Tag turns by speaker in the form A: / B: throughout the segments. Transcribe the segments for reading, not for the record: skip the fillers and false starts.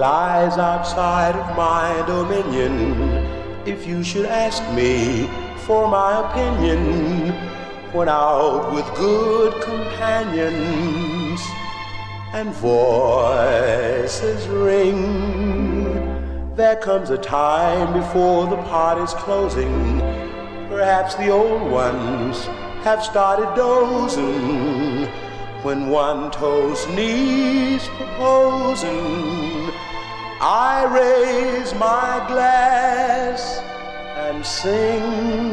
A: lies outside of my dominion. If you should ask me for my opinion, when out with good companions and voices ring, there comes a time before the party's closing. Perhaps the old ones have started dozing, when one toast needs proposing, I raise my glass and sing.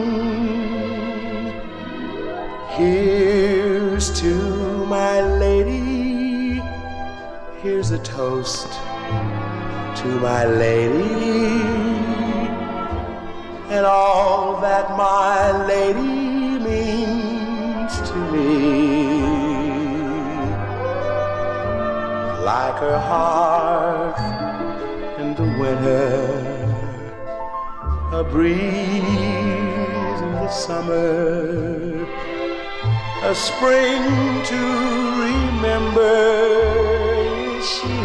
A: Here's to my lady, here's a toast to my lady, and all that my lady means to me. Like her heart in the winter, a breeze in the summer, a spring to remember is she.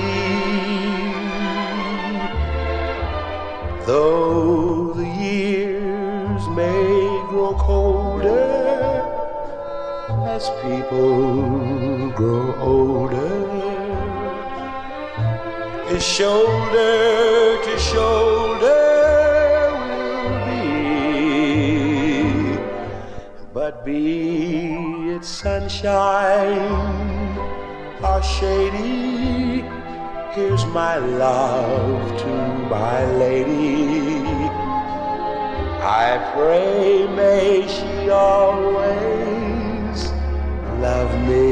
A: Though the years may grow colder as people grow older, is shoulder to shoulder we'll be, but be it sunshine or shady, here's my love to my lady. I pray may she always love me.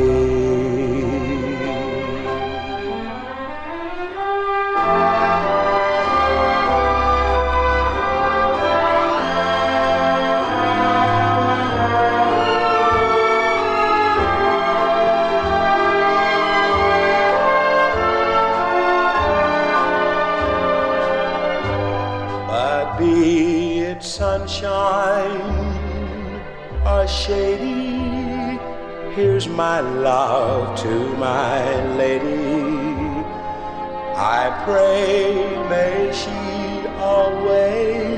A: Be it sunshine or shady, here's my love to my lady. I pray may she always